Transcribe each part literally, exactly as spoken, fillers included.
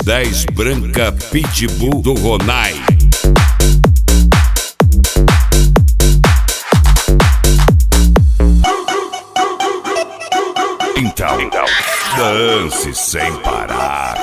dez Branca Pitbull do Ronai. Então, então, dance sem parar.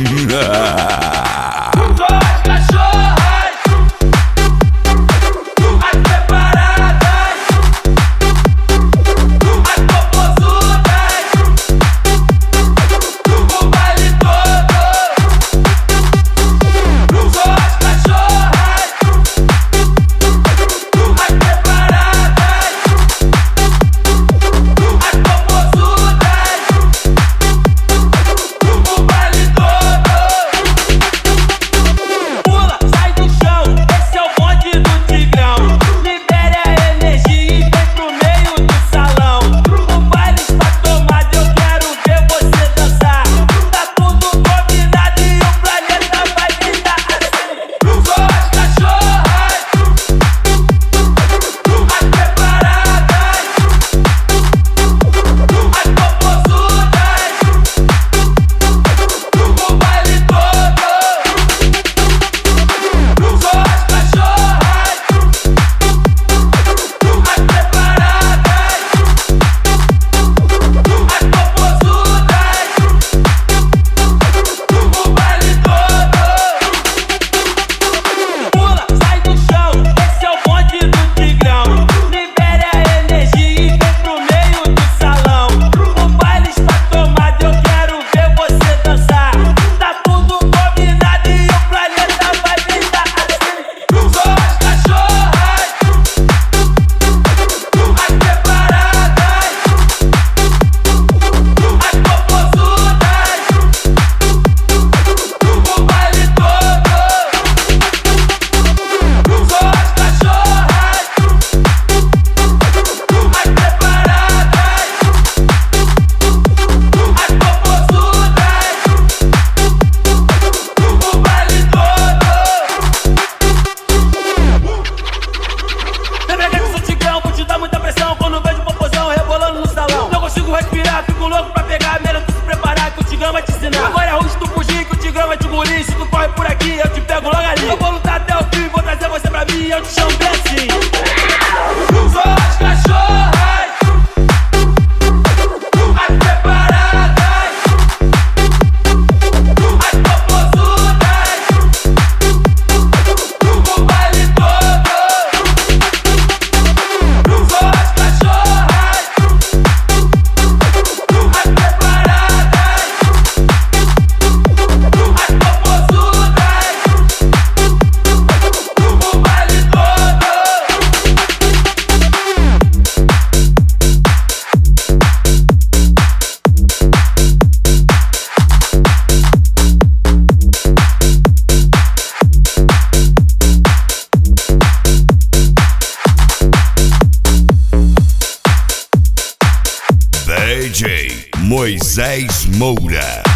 Agora é ruim tu fugir que o Tigrão vai te engolir. Se tu corre por aqui, eu te pego logo ali. Eu vou lutar até o fim, vou trazer você pra mim. Eu te chamo bem assim. Sou as cachorras, as preparadas, as popozudas, o baile todo. Sou as cachorras, as preparadas, D J Moisés Moura.